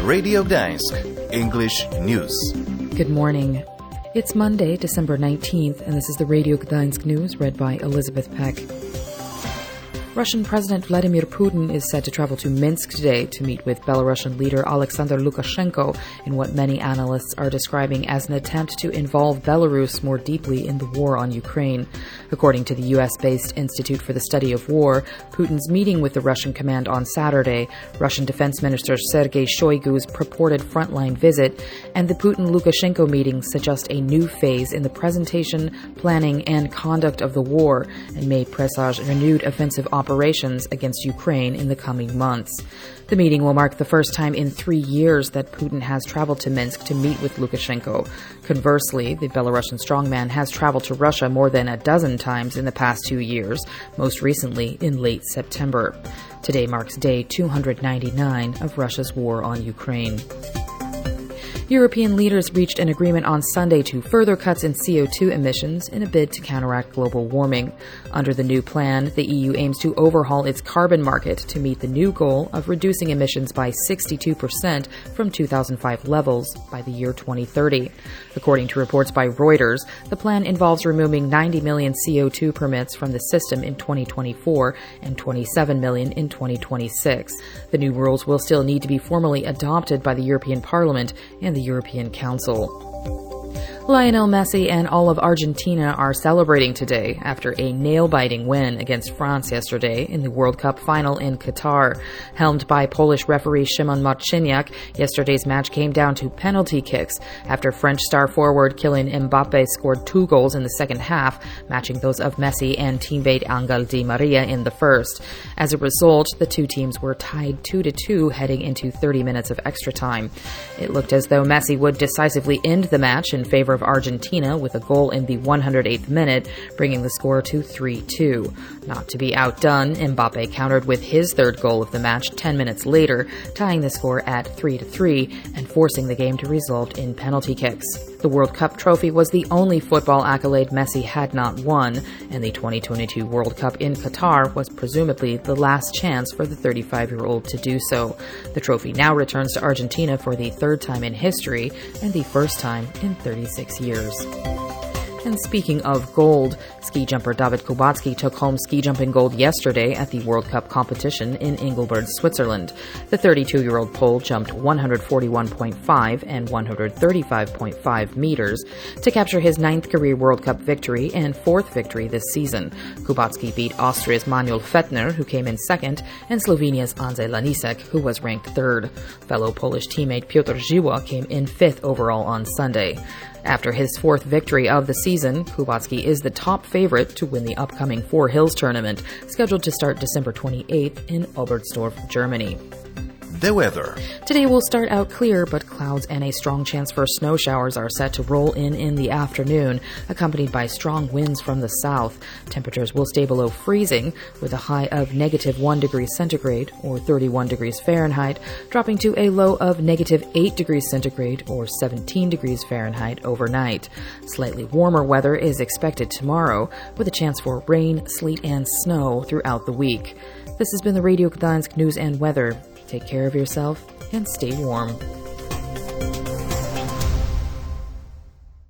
Radio Gdańsk, English News. Good morning. It's Monday, December 19th, and this is the Radio Gdańsk News read by Elizabeth Peck. Russian President Vladimir Putin is set to travel to Minsk today to meet with Belarusian leader Alexander Lukashenko in what many analysts are describing as an attempt to involve Belarus more deeply in the war on Ukraine. According to the U.S.-based Institute for the Study of War, Putin's meeting with the Russian command on Saturday, Russian Defense Minister Sergei Shoigu's purported frontline visit, and the Putin-Lukashenko meeting suggest a new phase in the presentation, planning, and conduct of the war and may presage renewed offensive operations against Ukraine in the coming months. The meeting will mark the first time in 3 years that Putin has traveled to Minsk to meet with Lukashenko. Conversely, the Belarusian strongman has traveled to Russia more than a dozen times in the past 2 years, most recently in late September. Today marks day 299 of Russia's war on Ukraine. European leaders reached an agreement on Sunday to further cuts in CO2 emissions in a bid to counteract global warming. Under the new plan, the EU aims to overhaul its carbon market to meet the new goal of reducing emissions by 62% from 2005 levels by the year 2030. According to reports by Reuters, the plan involves removing 90 million CO2 permits from the system in 2024 and 27 million in 2026. The new rules will still need to be formally adopted by the European Parliament and the European Council. Lionel Messi and all of Argentina are celebrating today after a nail-biting win against France yesterday in the World Cup final in Qatar. Helmed by Polish referee Szymon Marciniak, yesterday's match came down to penalty kicks after French star forward Kylian Mbappe scored 2 goals in the second half, matching those of Messi and teammate Angel Di Maria in the first. As a result, the two teams were tied 2-2 heading into 30 minutes of extra time. It looked as though Messi would decisively end the match in favor of Argentina with a goal in the 108th minute, bringing the score to 3-2. Not to be outdone, Mbappe countered with his third goal of the match 10 minutes later, tying the score at 3-3 and forcing the game to result in penalty kicks. The World Cup trophy was the only football accolade Messi had not won, and the 2022 World Cup in Qatar was presumably the last chance for the 35-year-old to do so. The trophy now returns to Argentina for the third time in history and the first time in 36 years. And speaking of gold, ski jumper Dawid Kubacki took home ski jumping gold yesterday at the World Cup competition in Engelberg, Switzerland. The 32-year-old Pole jumped 141.5 and 135.5 meters to capture his 9th career World Cup victory and 4th victory this season. Kubacki beat Austria's Manuel Fettner, who came in 2nd, and Slovenia's Andrzej Lanisek, who was ranked 3rd. Fellow Polish teammate Piotr Żyła came in 5th overall on Sunday. After his 4th victory of the season, Kubacki is the top favorite to win the upcoming Four Hills tournament, scheduled to start December 28th in Oberstdorf, Germany. The weather. Today will start out clear, but clouds and a strong chance for snow showers are set to roll in the afternoon, accompanied by strong winds from the south. Temperatures will stay below freezing, with a high of -1 degree centigrade, or 31 degrees Fahrenheit, dropping to a low of -8 degrees centigrade, or 17 degrees Fahrenheit overnight. Slightly warmer weather is expected tomorrow, with a chance for rain, sleet, and snow throughout the week. This has been the Radio Gdańsk News and Weather. Take care of yourself and stay warm.